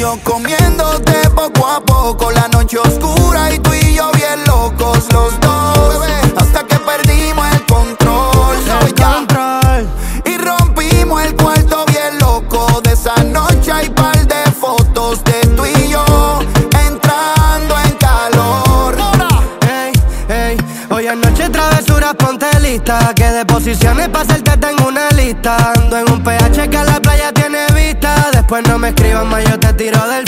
yo comiéndote poco a poco. La noche oscura y tú y yo bien locos los dos, hasta que perdimos el control. Y rompimos el cuarto bien loco. De esa noche hay par de fotos de tú y yo entrando en calor. Ey, ey, hoy anoche travesuras, ponte lista, que de posiciones pa' hacerte tengo una lista. Ando en un PH que a la playa tiene vista. Después no me escriban más, yo te tiro del